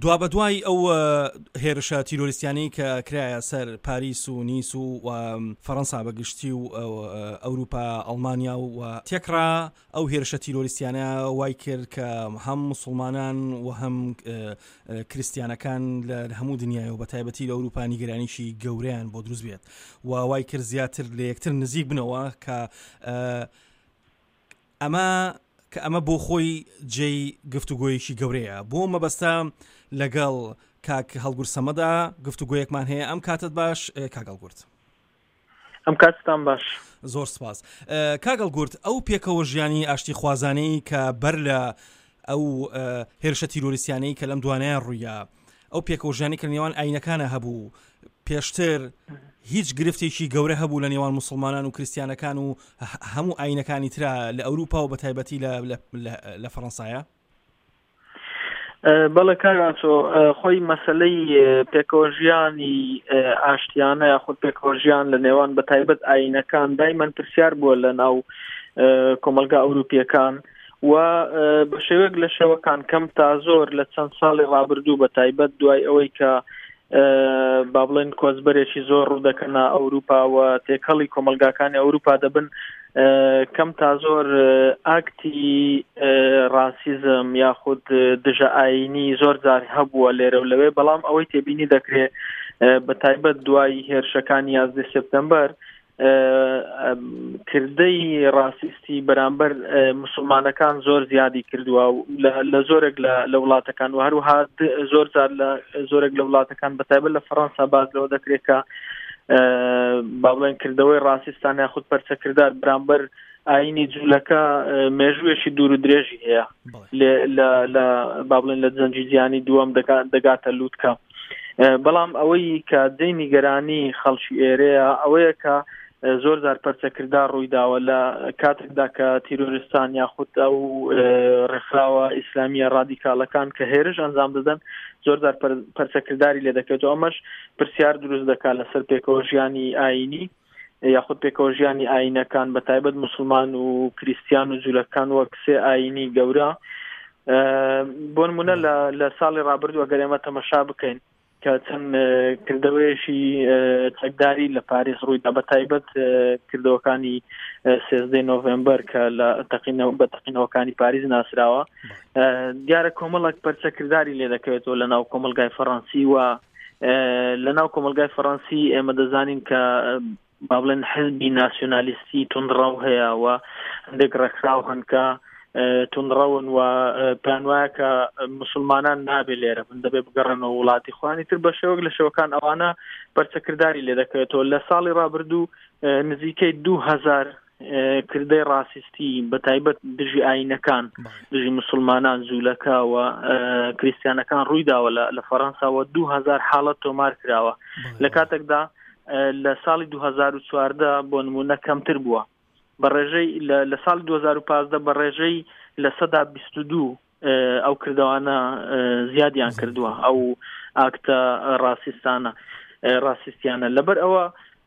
دوا بەدوای ئەو هێرشە تیرۆریستیانەی کە کرایە سەر پاریس و نیس و فەڕەنسا بەگشتی و ئەوروپا ئەڵمانیا و تێکرا ئەو هێرشە تیرۆریستیانە وای کرد کە هەم موسڵمانان و هەم کریستیانەکان لە هەموو دنیای و بەتایبەتی لە ئەوروپا نیگەرانیشی گەورەیان بۆ دروست بێت و وای کرد زیاتر لە یەکتر نزیک بنەوە کە ئەمە بۆ خۆی جێی گفتوگۆیەکی گەورەیە. بۆ مەبەستە لەگەڵ کاک هەڵگورد سەمەدا گفتوگۆیەکمان هەیە. ئەم کاتت باش کاک هەڵگورد؟ ئەم کاتتان باش. زۆر سپاس. کاک هەڵگورد، ئەو پێکەوە ژیانی ئاشتی خوازانەی کە بەر لە ئەو هێرشە تیرۆریستیانەی کە لەم دوانیان ڕوویە، ئەو پێکەوە ژیانی کە نێوان ئاینەکانە هەبوو، پێشتر هیچ گرفتێکی گەورە هەبوو لە نێوان مسلمانان و کریستیانەکان و هەموو ئاینەکانی ترا لە ئەوروپا و بەتایبەتی لە فەڕەنسایە؟ بەڵێ کاگاتۆ، خۆی مەسەلەی پێکەوەژیانی ئاشتیانە یاخود پێکەوەژیان لە نێوان بەتایبەت ئاینەکان دایمەن پرسیار بووە لە ناو کۆمەلگا ئەوروپیەکان و بە شێوەیەک لە شێوەکان کەم تا زۆر لە چەند ساڵی ڕابردوو بەتایبەت دوای ئەوەی کە با بڵێن کۆچبەرێکی زۆر ڕوودەکەنە ئەوروپا و تێکەڵی کۆمەلگاکانی ئەوروپا دەبن، کەم تا زۆر ئاکتی ڕاسیزم یاخود دژە ئاینی زۆر جار هەبووە لێرە و لەوێ، بەڵام ئەوەی تێبینی دەکرێت بەتایبەت دوای هێرشەکانی 11 سپتەمبەر کردەی ڕاسیستی بەرامبەر مسلمانەکان زۆر زیادی کردووە لە زۆرێک لە وڵاتەکان و هەروەها زۆر جار لە زۆرێک لە وڵاتەکان بەتایبەت لە فەڕەنسا باز لەوە دەکرێت کە با بڵێن کردەوەی ڕاسیستان یاخود پەرچەکردار بەرامبەر ئاینی جوولەکە مێژوویەکی دوور و درێژی هەیە لە با بڵێن لە جەنگی دووەم دەگاتە لووتکە. بەڵام ئەوەی کە دەی نیگەرانی خەڵکی ئێرەیە ئەوەیە کە زۆر جار پەرچەکردار ڕوویداوە لە کاتێکدا کە تیرۆریستان یاخود ئەو ڕێکخراوە ئیسلامیە ڕادیکالەکان کە هێرش ئەنجام دەدەن زۆر جار پەرچەکرداری لێ دەکەوێت. ئەمەش پرسیار دروست دەکات لەسەر پێکەوەژیانی ئاینی یاخود پێکەوەژیانی ئاینەکان بەتایبەت مسلمان و کریستیان و جوولەکان وەک سێ ئاینی گەورە. بۆ نمونە لە ساڵی ڕابردووە گەر ئێمە تەمەشا بکەین کە چەند کردەوەیەشی چەکداری لە پاریس ڕوویدا بەتایبەت کردەوەکانی 13 نۆڤێمبەر کە لە بە تەقینەوەکانی پاریس ناسراوە، دیارە کۆمەڵێک پەرچەکرداری لێ دەکەوێتەوە لە ناو کۆمەلگای فەڕەنسی و لە ناو کۆمەلگای فەڕەنسی ئێمە دەزانین کە با بڵێن حزبی ناسیۆنالیستی توندڕەو هەیە و هەندێک ڕێکخراو هەن کە توندڕەون و پێیان وایە کە مسلمانان نابێت لێرە بن، دەبێت بگەڕێنەوە وڵاتی خۆیانی تر. بە شێوەک لە شێوەکان ئەوانە پەرچەکرداری لێ دەکەوێتەوە. لە ساڵی ڕابردوو نزیکەی 2000 کردەی ڕاسیستی بەتایبەت دژی ئاینەکان، دژی مسلمانان، جوولەکە و کریستیانەکان ڕوویداوە لە فەڕەنسا و 2000 حاڵەت تۆمار کراوە. لە کاتێکدا لە ساڵی 2014 بۆ نمونە کەمتر بووە. بەڕێژەی لە ساڵی 2015 بەڕێژەی لە 122 ئەو کردوانە زیادیان کردووە ئەو ئاکتە ڕاسیستیانە. لەبەر ئەوە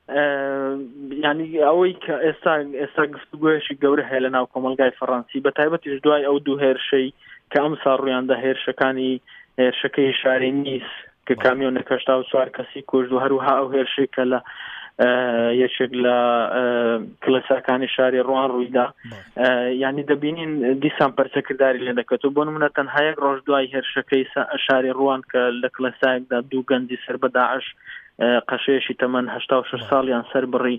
ینی ئەوەی کە ئێستا گفتوگۆیەکی گەورە هەیە لە ناو کۆمەلگای فەڕەنسی بەتایبەتیش دوای ئەو دوو هێرشەی کە ئەم ساڵ ڕوویاندا هێرشەکەی شاری نیس کە کامیۆنێک 84 کەسی کوژد و هەروها ئەو هێرشەی کە لە یەکێک لە کلەساکانی شاری ڕوان ڕوویدا، یعنی دەبینین دیسان پەرچەکرداری لێ دەکەوێتەوە. بۆ نمونە تەنها یەک ڕۆژ دوای هێرشەکەی شاری ڕوان کە لە کلەسایەکدا دوو گەنجی سەر بە داعش قەشەیەشی تەمەن 86 ساڵیان سەر بڕی،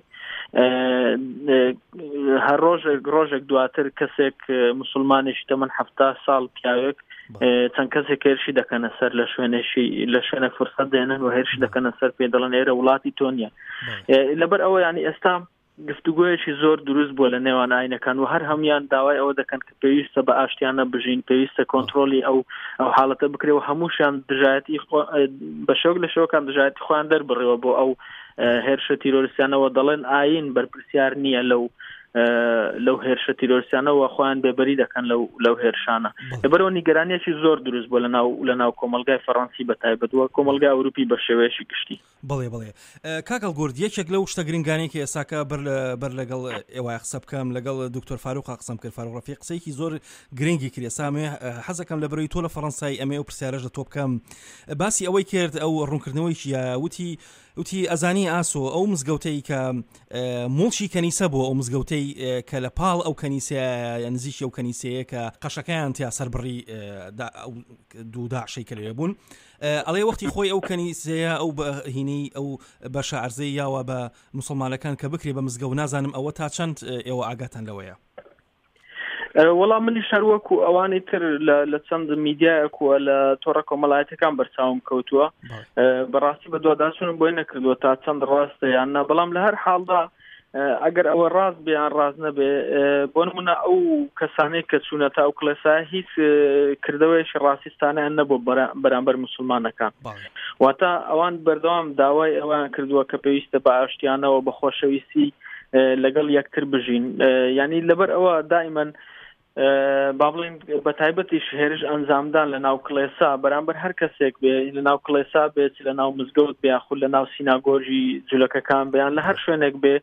هەر ڕۆژێک دواتر کەسێک مسلمانێکی تەمەن 70 ساڵ پیاوێک چەند کەسێک هێرشی دەکەنە سەر لە شوێنێک فرسەت دێنن و هێرشی دەکەنە سەر، پێ دەڵێن ئێرە وڵاتی تۆ نییە. لەبەر ئەوە ینی ئێستا گفتوگۆیەکی زۆر دروست بووە لە نێوان ئاینەکان و هەر هەمویان داوای ئەوە دەکەن کە پێویستە بە ئاشتیانە بژین، پێویستە کۆنتترۆلی ئەو حاڵەتە بکرێەوە، هەمووشیان دژایەتی بە شێوک لە شێوەکان دژایەتی خۆیان دەربڕێەوە بۆ ئەو هێرشە تیرۆریستیانەوە. دەڵێن ئاین بەرپرسیار نییە لەو لەو هێرشە تیرۆریستیانەوە خۆیان بێبەری دەکەن لەو هێرشانە لەبەرەوە نیگەرانیەکی زۆر دروست بۆ لەناو کۆمەلگای فەڕەنسی بەتایبەت وە کۆمەلگای ئەوروپی بە شێوەیەشی گشتی. بڵێ کاکەڵ گورد یەکێک لەو شتە گرنگانەی کە ئێساکە بەر لەگەڵ ئێوە قسە بکەم لەگەڵ دکتۆر فاروق قسەم کرد. فاروق ڕەفیق قسەیەکی زۆر گرنگی کرد. سامێ حەزەکەم لەبەرەوەی تۆ لە فەڕەنسای ئەمێ و پرسیارەش لە تۆ بکەم باسی ئەوەی کرد ئەو ڕوونکردنەوەیشیە وتی ئەزانی ئاسۆ ئەو مزگەوتەی کە مڵشی کەنیسە بۆ ئەو مزگەوتەی کە لە پاڵ ئەو کەنیسە نزیکی ئەو کەنیسەیە کە قەشەکەیان تیا سەربڕی دوو داعشەی کە لێ بوون ئەڵێ وەختی خۆی ئەو کەنیسەیە ئەو هینی ئەو بەشە عەرزەی یاوە بە موسڵمانەکان کە بکرێ بە مزگەوت نازانم ئەوە تا چەند ئێوە ئاگاتان لەوەیە. وەڵام منی شەروەکو ئەوانی تر لە چەند میدیایەکووە لە تۆڕە کۆمەڵایەتەکان بەرچاوم کەوتووە بەڕاستی بە دوواداچوونم بۆی نەکردووە تا چەند ڕاستە یاننا بەڵام لە هەر حاڵدا ئەگەر ئەوە ڕاست بیان ڕاست نەبێ بۆ نمونە ئەو کەسانەی کە چوونە تا ئەو کڵێسا هیچ کردەوەیەکی ڕاستیستانیان نەبوو بەرامبەر موسڵمانەکان واتە ئەوان بەردەوام داوای ئەویان کردووە کە پێویستە بە ئاشتیانەوە بە خۆشەویستی لەگەڵ یەکتر بژین یعنی لەبەر ئەوە دائیمەن با بڵین بە تایبەتیش هێرش ئەنجامدان لە ناو کڵێسا بەرامبەر هەر کەسێک بێ لە ناو کڵێسا بێت لە ناو مزگەوت بێ خود لە ناو سیناگۆژی جولەکەکان بێیان لە هەر شوێنێک بێ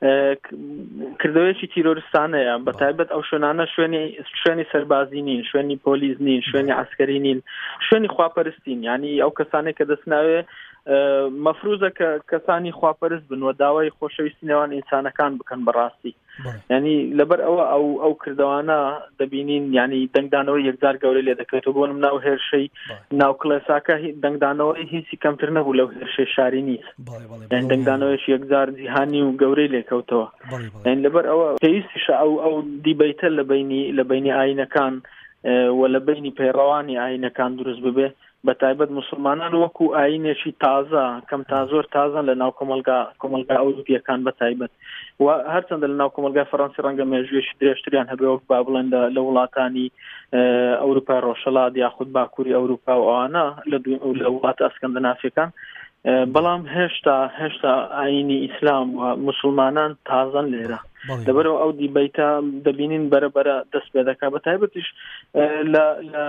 کردەوەیەکی تیرۆریستانەیە بە تایبەت ئەو شوێنانە شوێنی سەربازی نین شوێنی پۆلیس نین شوێنی عسکەری نین شوێنی خواپەرستین یعنی ئەو کەسانێک کە دەستناوێ مەفروزە کە کەسانی خواپەرست بن و داوای خۆشەویستی نێوان ئینسانەکان بکەن بەڕاستی ینی لەبەر ئەو کردەوانە دەبینین ینی دەنگدانەوەی یەکجار گەورە لێ دەکرێتەوە بۆ ناو هێرشەی ناو کڵێساکە دەنگدانەوەی هیچی کەمتر نەبوو لەو هێرشەی شاری نیست دەنگدانەوەیش یەکجار جیهانی و گەورەی لێکەوتەوە لەبەر ئەوە پێویستیشە ئەو دیبەیتە لە بینی ئاینەکان و لە بینی پەیڕەوانی ئاینەکان دروست ببێ بە تایبەت موسڵمانان وەکو ئاینێکی تازە کەم تا زۆر تازە لە ناو کۆمەلگا ئەوروپیەکان بە تایبەت و هەرچەندە لە ناو کۆمەلگای فەڕەنسی ڕەنگە مێژوێشی درێژتریان هەبێ وەک با بڵێن لە وڵاتانی ئەوروپای ڕۆژهەڵات یاخود باکووری ئەوروپا و ئەوانە لە وڵاتە ئەسکەندەنافیەکان بەڵام هێشتا ئاینی ئیسلام و موسڵمانان تازەن لێرە لەبەرەوە ئەو دیبەیتە دەبینین بەرەبەرە دەست پێ دەکات بە تایبەتیش لە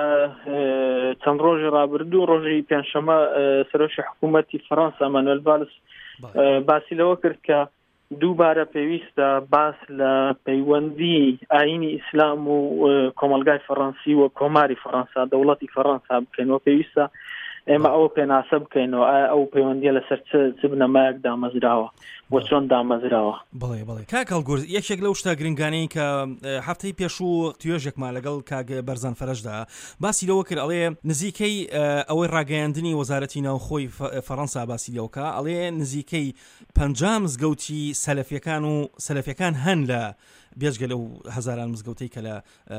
چەند ڕۆژی ڕابردوو ڕۆژی پێنجشەمە سەرۆکی حکوومەتی فەڕەنسا مانوێل ڤالس باسی لەوە کرد کە دووبارە پێویستە باس لە پەیوەندی ئاینی ئیسلام و کۆمەلگای فەڕەنسی و کۆماری فەڕەنسا دەوڵەتی فەڕەنسا بکەینەوە پێویستە ئێمە ئەوە پێناسە بکەینەوە ئەو پەیوەندیە لەسەر چ بنەمایەک دامەزراوە و چۆن دامەزراوە. بڵێ کاکەڵ گورد یەکێک لەو شتە گرنگانەی کە هەفتەی پێشوو توێژێکمان لەگەڵ کاک بەرزان فەرەشدا باسی لەوە کرد ئەڵێ نزیکەی ئەوەی ڕاگەیاندنی وەزارەتی ناوخۆی فەڕەنسا باسی لەوکە ئەڵێ نزیکەی 50 مزگەوتی سەلەفیەکان هەن لە بێژگە لەو هەزاران مزگەوتەی کە لە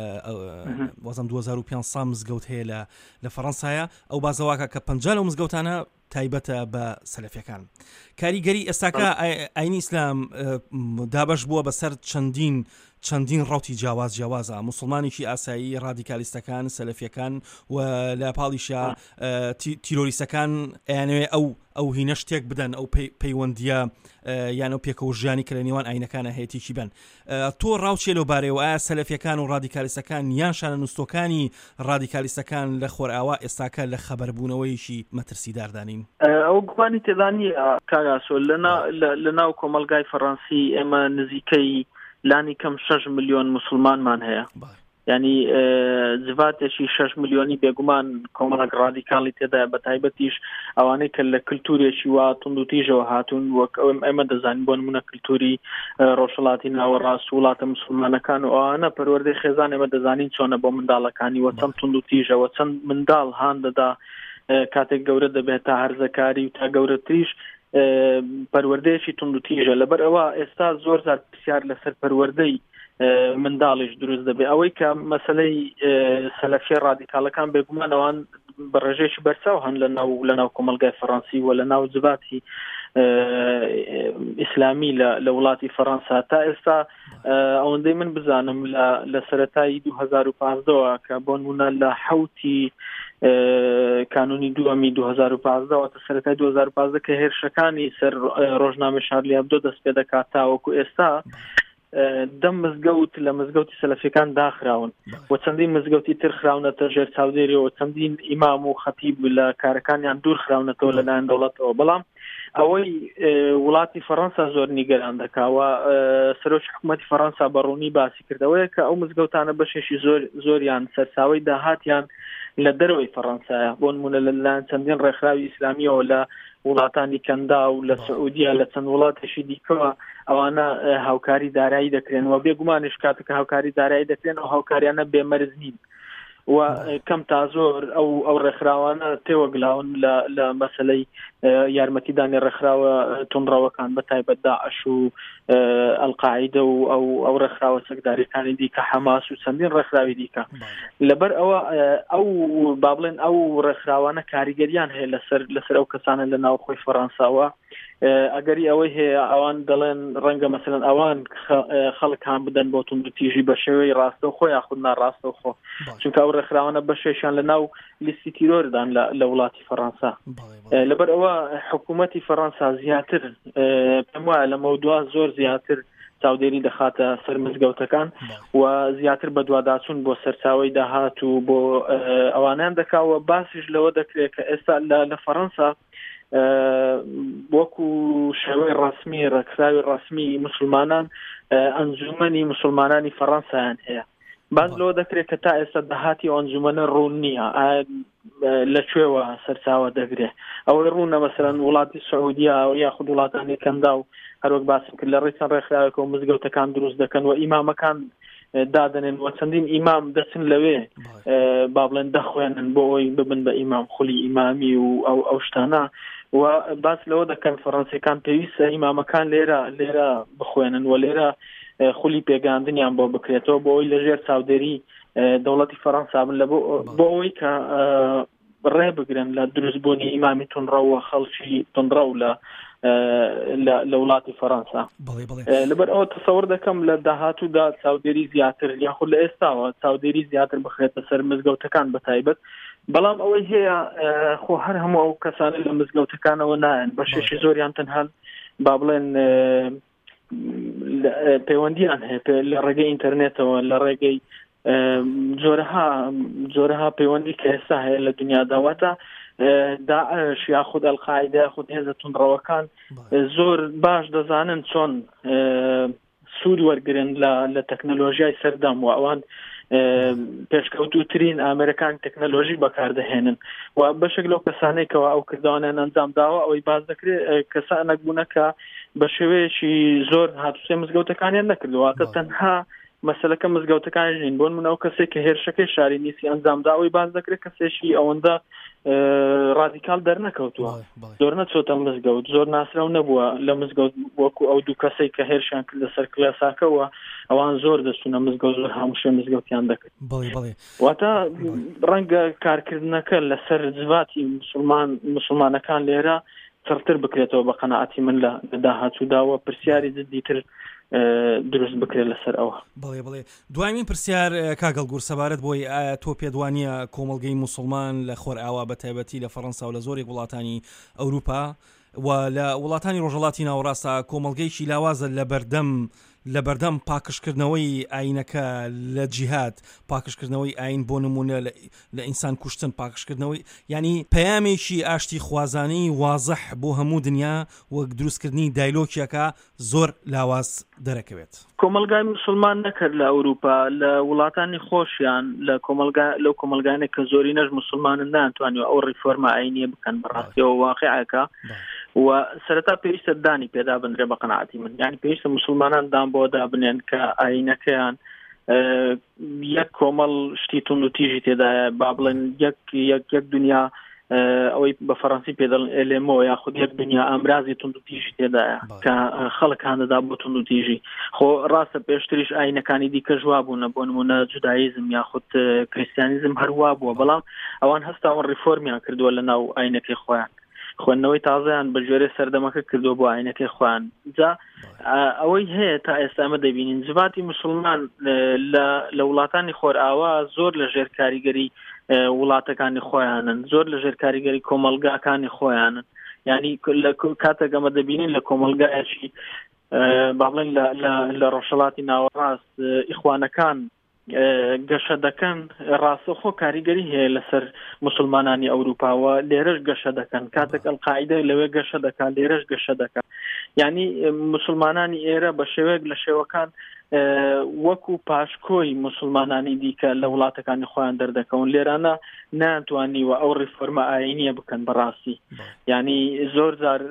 وەزم 2500 مزگەوت هەیە لە فەڕەنسایە ئەو بازەواکە کە 50 لەو مزگەوتانە تایبەتە بە سەلەفیەکان. کاریگەری ئێستاکە ئاینی ئیسلام دابەش بووە بەسەر چەندین ڕاوتی جیاوازە موسڵمانێکی ئاسایی ڕادیکالیستەکان سەلەفیەکان و لە پاڵیشە تیرۆریستەکان ئەیانەوێ ئەو هینە شتێک بدەن ئەو پەیوەندیە یان ئەو پێکەوژیانی کە لە نێوان ئاینەکانە هەیەتیکی بن. تۆ ڕاوچێ لەو بارەوە ئایا سەلەفیەکان و ڕادیکالیستەکان یان شانە نووسۆکانی ڕادیکالیستەکان لە خۆرئاوا ئێستاکە لە خەبەربوونەوەیشی مەترسیداردانین؟ ئەو گوانی تێدانی کاگاسۆ لە ناو کۆمەلگای فەڕەنسی ئێمە نزیکەی لانی کەم 6 ملیۆن موسڵمانمان هەیە ینی جواتێکی 6 ملیۆنی بێگومان کۆمەڵک ڕادیکاڵی تێدا بە تایبەتیش ئەوانەی کە لە کللتورێکی وا توندوتیژەوە هاتوون وەک ئێمە دەزانین بۆ نمونە کللتوری ڕۆژهەڵاتی ناوەڕاست وڵاتە موسڵمانەکان و ئەوانە پەروەردەی خێزان ئێمە دەزانین چۆنە بۆ منداڵەکانی وە چەند توندوتیژەوە چەند منداڵ هان دەدا کاتێک گەورە دەبێت تا هەرزەکاری و تا گەورەتریش پەروەردەیەکی توندوتیژە لەبەر ئەوە ئێستا زۆر زار پرسیار لەسەر پەروەردەی منداڵیش دروست دەبێت ئەوەی کە مەسەلەی سەلەفیە ڕادیکاڵەکان بێگومان ئەوان بە ڕێژێکی بەرچاو هەن لە ناو کۆمەلگای فەڕەنسی و لە ناو جوواتی ئیسلامی لە وڵاتی فەڕەنسا تا ئێستا ئەوەندەی من بزانم لە سەرەتایی 2015ەوە کە بۆ نمونە لە حوتی کانونی دووەمی 2015 واتە سەرەتای 2015 کە هێرشەکانی سەر ڕۆژنامەی شارلی هەبدۆ دەست پێ دەکات تاوەکو ئێستا دەم مزگەوت لە مزگەوتی سەلەفیەکان داخراون و چەندین مزگەوتی تر خراونەتە ژێر چاودێریەوە چەندین ئیمام و خەتیب لە کارەکانیان دوور خراونەتەوە لەلایەن دەوڵەتەوە بەڵام ئەوەی وڵاتی فەڕەنسا زۆر نیگەران دەکاوە سەرۆکی حکوومەتی فەڕەنسا بەڕوونی باسی کردەوەیە کە ئەو مزگەوتانە بەشێکی زۆریان سەرچاوەی داهاتیان لە دەرەوەی فەڕەنسایە بۆ نمونە لەلایەن چەندین ڕێکخراوی ئیسلامیەوە لە وڵاتانی کەندا و لە سعودیا لە چەند وڵاتێکی دیکەوە ئەوانە هاوکاری دارایی دەکرێن و بێگومانیش کاتێک هاوکاری دارایی دەکرێن ئەو هاوکاریانە بێمەرز نین و کەم تا زۆر ئەو ڕێکخراوانە تێوەگلاون لە مەسەلەی یارمەتیدانی ڕێکخراوە تونڕەوەکان بە تایبەت داعش و ئەلقاعیدە و ئەو ڕێکخراوە سەکداریەکانی دیکە حەماس و چەندین ڕێکخراوی دیکە لەبەر ئەو با بڵێن ئەو ڕێکخراوانە کاریگەریان هەیە لەسەر ئەو کەسانە لە ناوخۆی فەڕەنساوە ئەگەری ئەوەی هەیە ئەوان دەڵێن ڕەنگە مەسەلەن ئەوان خەڵکان بدەن بۆ توندوتیژی بە شێوەی ڕاستەوخۆ یاخود ناڕاستەوخۆ چونکە ئەو ڕێکخراوانە بەشێشیان لە ناو لیستی تیرۆردان لە وڵاتی فەڕەنسا لەبەر ئەوە حکوومەتی فەڕەنسا زیاتر پێم وایە لە مەودووە زۆر زیاتر چاودێری دەخاتە سەر مزگەوتەکان و زیاتر بە دوواداچوون بۆ سەرچاوەی داهات و بۆ ئەوانیان دەکاوە باسیش لەوە دەکرێت کە ئێستا لە فەڕەنسا وەکو شێوەی ڕسمی ڕێکخراوی ڕسمی مسلمانان ئەنجومەنی مسلمانانی فەڕەنسایان هەیە باز لەوە دەکرێت کە تا ئێستا داهاتی ئەو ئەنجومەنە ڕوون نییە لەکوێوە سەرچاوە دەگرێت ئەوەی ڕوونە مەسەلەن وڵاتی سعودیا یاخود وڵاتانی کەندا و هەروەک باسم کرد لە ڕێچەن ڕێکخراوێکەوە و مزگەوتەکان دروست دەکەن و ئیمامەکان دادنێن و چەندین ئیمام دەچن لەوێ با بڵێن دەخوێنن بۆ ئەوی ببن بە ئیمام خولی ئیمامی و ئەو شتانە و باس لەوە دەکەن فەڕەنسیەکان پێویستە ئیمامەکان لێرە بخوێنن و لێرە خولی پێگاندنیان بۆ بکرێتەوە بۆ ئەوی لەژێر چاودێری دەوڵەتی فەڕەنسا بن بۆ ئەوەی کە ڕێ بگرن لە دروستبوونی ئیمامی تونڕە و خەڵکی تونڕە و لە وڵاتی فەڕەنسا لەبەر ئەوە تەسەوڕ دەکەم لە داهاتوودا چاودێری زیاتر یاخود لە ئێستاوە چاودێری زیاتر بخرێتە سەر مزگەوتەکان بە تایبەت بەڵام ئەوەی هەیە خۆ هەر هەموو ئەو کەسانە لە مزگەوتەکانەوە نایەن بەشێکی زۆریان تەنها با بڵێن پەیوەندیان هەیە لە ڕێگەی ئینتەرنێتەوە لە ڕێگەی جۆرەها پەیوەندی کە ئێستا هەیە لە دنیاداوەتە داعش یاخود ئەلقاعیدە یاخود هێزە تونڕەوەکان زۆر باش دەزانن چۆن سوود وەرگرن لە تەکنەلۆژیای سەردەم و ئەوان پێشکەوتووترین ئامێرەکان تەکنەلۆژی بەکاردەهێنن و بەشێک لەو کەسانێکەوە ئەو کردوانیان ئەنجام داوە ئەوەی باز دەکرێت کەسانێک بوونەکە بە شێوەیەکی زۆر هاتووسێ مزگەوتەکانیان نەکردوواتە تەنها مەسەلەکە مزگەوتەکانژین بۆن من ئەو کەسێک کە هێرشەکەی شاری نیسی ئەنجام داوەی باز دەکرێت کەسێکی ئەوەندە ڕادیکال دەرنەکەوتووە زۆر نەچۆتە مزگەوت زۆر ناسراو نەبووە لە مزگەوت وەکو ئەو دوو کەسێک کە هێرشیان کرد لەسەر کلاساکەوە ئەوان زۆر دەچوونە مزگەوت زۆر هەمووشێ مزگەوتیان دەکرد واتە ڕەنگە کارکردنەکە لەسەر جواتی مسلمانەکان لێرە چڕتر بکرێتەوە بە قەناعەتی من لە داهاتووداوە پرسیاری جددیتر دروست بکرێت لەسەر ئەوە بڵێ دوایمین پرسیار کاگەڵگوور سەبارەت بۆی تۆ پێدوانیە کۆمەڵگەی موسڵمان لە خۆرئاوا بە تایبەتی لە فەڕەنسا و لە زۆرێک وڵاتانی ئەوروپا و لە وڵاتانی ڕۆژهەڵاتی ناوەڕاستە کۆمەڵگەیشی لاوازە لە بەردەم پاکشکردنەوەی ئاینەکە لە جیهاد پاکشکردنەوەی ئاین بۆ نمونە لە ئینسان کوشتن پاکشکردنەوەی ینی پەیامێکی ئاشتی خوازانی وازەح بۆ هەموو دنیا وەک دروستکردنی دایلۆکیەکە زۆر لاواز دەرەکەوێت کۆمەلگای مسلمان نەکرد لە ئەوروپا لە وڵاتانی خۆشیان لەو کۆمەلگانێک کە زۆری نەش مسلمانن ناتوانێت ئەو ڕیفۆرمە ئاینیە بکەن بەڕاستیەوە واقعەکە و سەرەتا پێویستە دانی پێدا بنرێ بە قەناعەتی من یعنی پێویستە مسلمانان دان بۆ دابنێن کە ئاینەکەیان یەک کۆمەڵ شتی تون و تیژی تێدایە با بڵێن یەک دنیا ئەوەی بە فەڕەنسی پێدەڵن ئێلێمەوە یاخود یەک دنیا ئامرازی تون و تیژی تێدایە کە خەڵکان دەدا بۆ تون و تیژی خۆ ڕاستە پێشتریش ئاینەکانی دیکە ژوا بوونە بۆ نمونە جودایزم یاخود کریستیانیزم هەروە بووە بەڵام ئەوان هەستاوە ریفۆرمیان کردووە لە ناو ئاینەکەی خۆیان خوێندنەوەی تازەیان بە ژێرە سەردەمەکە کردو بۆ ئاینەکەی خۆیان جا ئەوەی هەیە تا ئێستامە دەبینین جواتی مسلمان لە وڵاتانی خۆرئاوا زۆر لە ژێر کاریگەری وڵاتەکانی خۆیانن زۆر لە ژێر کاریگەری کۆمەلگاکانی خۆیانن یعنی کاتێک ئەمە دەبینین لە کۆمەلگایەکی با بڵێن لە ڕۆژهەڵاتی ناوەڕاست ئیخوانەکان گەشە دەکەن ڕاستەوخۆ کاریگەری هەیە لەسەر موسڵمانانی ئەوروپاوە لێرەش گەشە دەکەن کاتێک ئەڵقاعیدە لەوێ گەشە دەکات لێرەش گەشە دەکات یعنی موسڵمانانی ئێرە بە شێوەیەک لە شێوەکان وەکو پاشکۆی موسڵمانانی دیکە لە وڵاتەکانی خۆیان دەردەکەون لێرانە ناتوانیوە ئەو ڕیفۆرمە ئاینیە بکەن بەڕاستی یعنی زۆر جار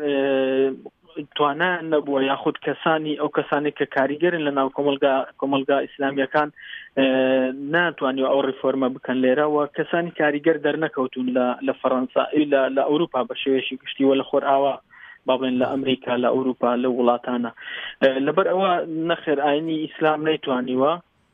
توانە نەبووە یاخود کەسانی ئەو کەسانی کە کاریگەرن لە ناو کۆمەلگا ئیسلامیەکان ناتوانیوە ئەو ڕیفۆرمە بکەن لێرەوە کەسانی کاریگەر دەرنەکەوتون لە فەڕەنسا لە ئەوروپا بە شێوەیەکی گشتیوە لە خۆرئاوا با بڵێن لە ئەمریکا لە ئەوروپا لە وڵاتانە لەبەر ئەوە نەخێر ئاینی ئیسلام نەیتوانیوە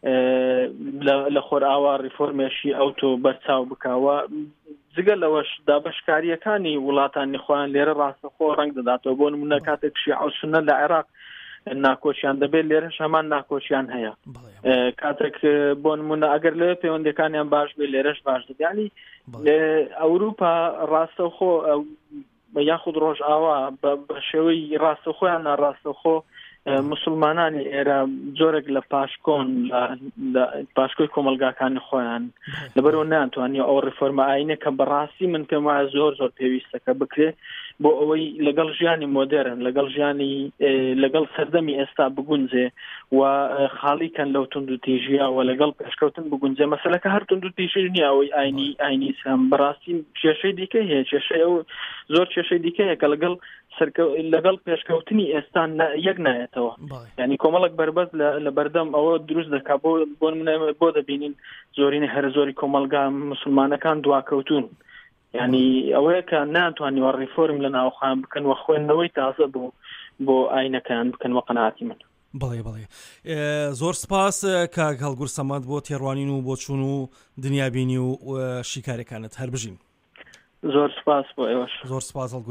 لە خۆرئاوا ڕیفۆرمێشی ئەوتۆ بەرچاو بکاوە جگە لەوەش دابەشکاریەکانی وڵاتانی خۆیان لێرە ڕاستەخۆ ڕەنگ دەداتەوە بۆ نمونە کاتێک شیعە و سونە لە عێراق ناکۆچیان دەبێت لێرەش هەمان ناکۆچیان هەیە کاتێک بۆ نمونە ئەگەر لەوێ پەیوەندەکانیان باش بێت لێرەش باش دەبێت یعنی ئەوروپا ڕاستەخۆ یاخود ڕۆژئاوا بە شێوەی ڕاستەخۆیان ناڕاستەخۆ مسلمانانی ئێرە جۆرێک لە پاشکۆن لە پاشکۆی کۆمەلگاکانی خۆیان لەبەرەوە ناتوانانی ئەو ڕیفۆرمە ئاینە کە بەڕاستی من پێم وایە زۆر پێویستەکە بکرێت بۆ ئەوەی لەگەڵ ژیانی مۆدێرن لەگەڵ ژیانی لەگەڵ سەردەمی ئێستا بگونجێ و خاڵیکەن لەو تونند و تیژیە و لەگەڵ پێشکەوتن بگونجێ مەسەلەکە هەر تونند و تیژی نییە ئەوەی ئاینی ئیسلام بەڕاستی کێشەی دیکەی هەیە کێشەی ئەو زۆر کێشەی دیکەیە کە لەگەڵ پێشکەوتنی ئێستا یەک نایەتەوە یعنی کۆمەڵک بربەز لە بەردەم ئەوە دروست دەکات بۆ دەبینین زۆرینە هەر زۆری کۆمەلگا مسلمانەکان دواکەوتون یعنی ئەوەیە کە ناتوانیوە ڕیفۆرم لە ناوخۆیان بکەن و خوێندنەوەی تازە بۆ ئاینەکان بکەن وە قەناعەتی من بەڵێ زۆر سپاس کاک هەڵگور سەمەد بۆ تێڕوانین و بۆ چوون و دنیابینی و شیکارەکانت هەر بژین زۆر سپاس بۆ ئێوەش زۆر سپاس